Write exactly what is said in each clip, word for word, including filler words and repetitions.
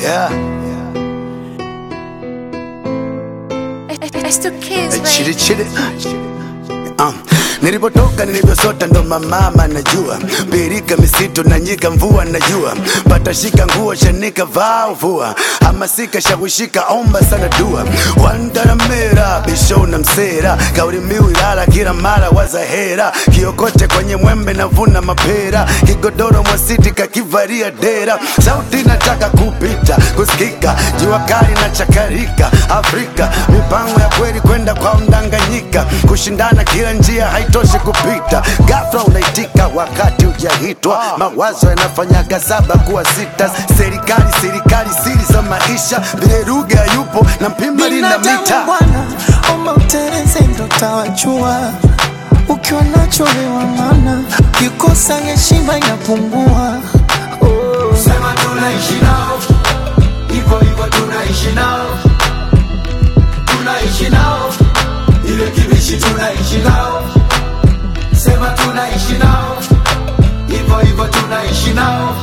Yeah. It's two kids, baby. Chili chili. Um, nilipotoka nilivyosota ndo mama najua. Birika misitu na nyika mvua najua. Patashika nguo shanika vaa uvua. Hamasika shawishika omba sana dua. Wandaramera bisho na msera. Kauli mbiu ilala kila mara wazahera. Kiokote kwenye mwembe na vuna mapera. Kigodoro mwasiti kakivaria dera. Sauti nataka kupita kusikika. Jua kali na chakarika Afrika. Mipango ya kweli kwenda kwa mdanganyika. Kushindana kila njia haitoshi kupita. Ghafla unaitika wakati hujahitwa. Mawazo yanafanya gazaba kuwa sita. Serikali serikali siri za maisha. Vile lugha yupo na mpimba lina mita. Bwana omba utereze ndo tawajua. Ukiwa nacho wewa mana kikosa heshima inapungua. Oh. Sema tunaishi nao, hivyo hivyo tunaishi nao. Tunaishi nao, ile kibishi tunaishi nao. Sema tunaishi nao, hivyo hivyo tunaishi nao.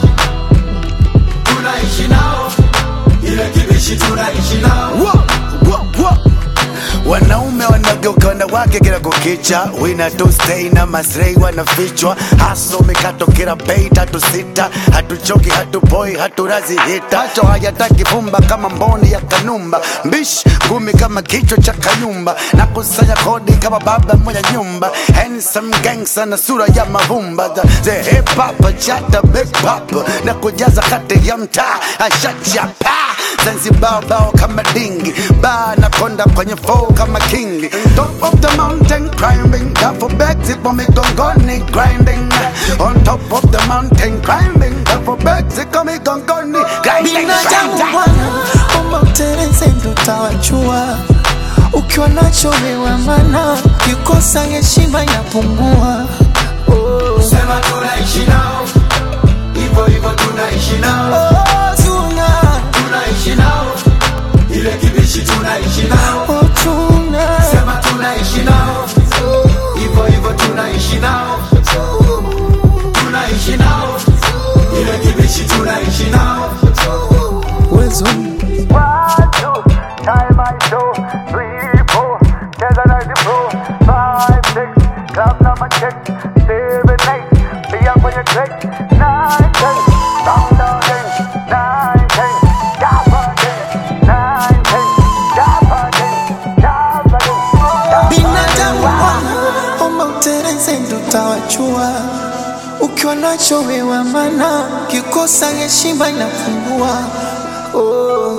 Tunaishi nao, ile kibishi tunaishi nao. Whoa, whoa, whoa. Wanaume wanageuka wanawake kila kukicha. Wina to stay na masrei wanafichwa. Haso mikato kila bei tatu sita. Hatuchoki hatupoi haturazi hita. Hacho hayataki fumba kama mboni ya kanumba. Mbish ngumi kama kichwa cha kanyumba. Na kusanya kodi kama baba mwenye nyumba. Handsome gangster na sura ya mavumba. The hip hop chata big pop. Na kujaza kate ya mtaa ashachapa. Zanzibar bao kama dingi. Ba na konda kwenye flow kama king. Top of the mountain climbing. Duffel bags it for me gongoni grinding. On top of the mountain climbing. Duffel bags it for me gongoni grinding. Binadamu bwana omba utereze ndo tawajua. Ukiwa nacho wewa mana kikosa heshima inapungua. Oh. Sema tunaishi nao, hivyo hivyo tunaishi nao. Oh, tuna Tunaishi nao, ile kibishi tunaishi nao. oh, tuna Sema tunaishi nao, hivyo hivyo tunaishi nao. Tunaishi nao, ile kibishi tunaishi nao. Wezo One, two, time I show. Three, four, cheza na zipro. Five, six, club number check. Seven, eight, pia kwenye track. Nine, ten, round down ten. Nine, ten, jump again. Nine, ten, jump again. Jump again. binadamu bwana omba utereze ndo tawajua. Ukiwa nacho wewa mana kikosa heshima inapungua. Oh.